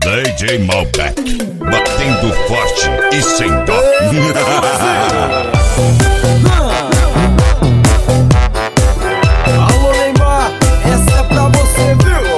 DJ Malbec, batendo forte e sem dó. Alô Neymar, essa é pra você, viu?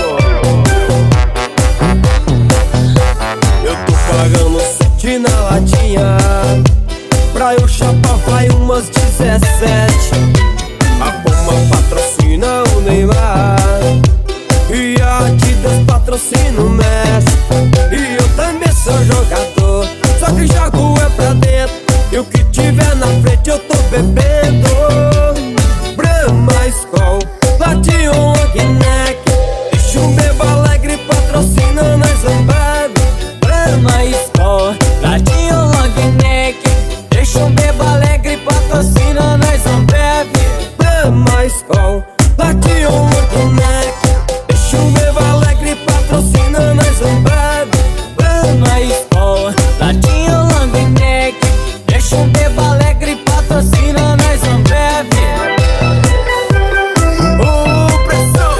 Eu tô pagando 7 na latinha, pra eu chapar vai umas 17. A Puma patrocina o Neymar e a Adidas patrocina o Messi. E eu também sou jogador, só que jogo é pra dentro, e o que tiver na frente eu tô bebendo. Brahma, Skol, Platinum, Long Neck, deixa um bebo alegre patrocina nós Ambev. Brahma, Skol, Platinum, Long Neck, deixa um bebo alegre patrocina nós Ambev. Brahma, Skol, Platinum, Long Neck, deixa um bebo alegre patrocina nós Ambev. Brahma, Skol, Platinum, Long Neck, deixa um bebo alegre patrocina nós Ambev. Ô pressão,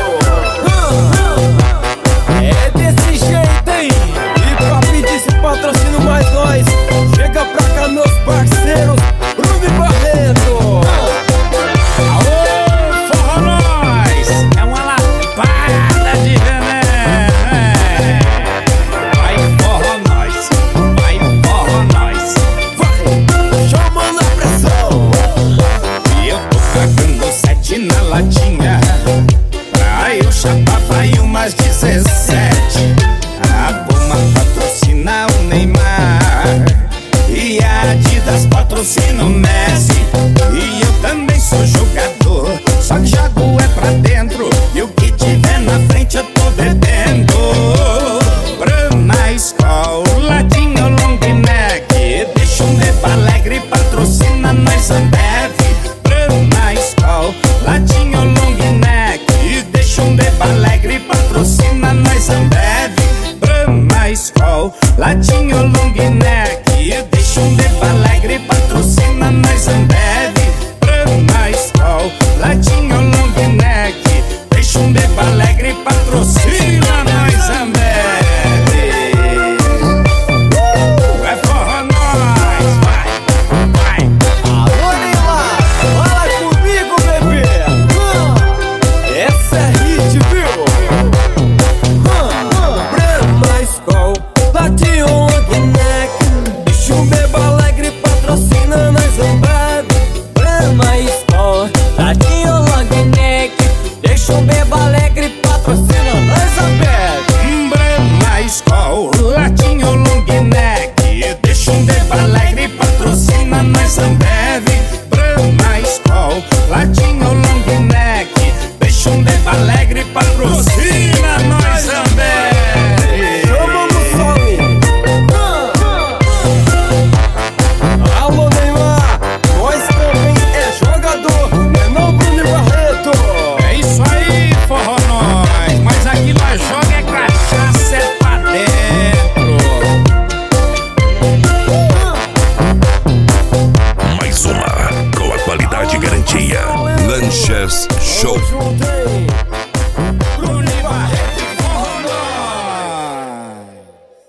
é desse jeito aí. E pra pedir esse patrocínio mais nós, chega pra cá meus parceiros, Bruno e Barreto. Aô, forró nós! É uma lapada de veneno, Vai forró nós, vai forró nós. Vai, chamando a pressão. E eu tô pagando 7 na latinha, pra eu chapar vai umas 17. A Puma patrocina o Neymar e a Adidas patrocina o Messi. E eu também sou jogador, só que jogo é pra dentro, e o que tiver na frente eu tô bebendo. Brahma, Skol, Ladinho, Long Neck, deixa um bebo alegre patrocina nós Ambev. Brahma, Skol, Ladinho, Long Neck, deixa um bebo alegre patrocina nós Ambev. Brahma, Skol, Ladinho, Long Neck, deixa um bebo alegre patrocina nós Ambev. Brahma, Skol, Ladinho, Long Neck, deixa um bebo alegre patrocina nós Ambev. É forró nós, vai. Alô Neymar, fala comigo, bebê. Essa é hit, viu? Brahma, Skol, Platinum, Long Neck, deixa um bebo alegre patrocina nós Ambev. Brahma, Skol, Platinum, Long Neck, deixa um bebo alegre patrocina nós Ambev. Brahma, Skol, Ladinho, Long Neck, deixa um bebo alegre patrocina nós Ambev. Brahma, Skol, Ladinho, Long Neck, deixa um bebo alegre patrocina nós Ambev. Chama no some. Alô Neymar, nós também é jogador, é não Bruno e Barreto. É isso aí, forró nós, mas aqui nós joga é cachaça, é pra dentro. Mais uma, com a qualidade e garantia. Lanchas Show. Juntei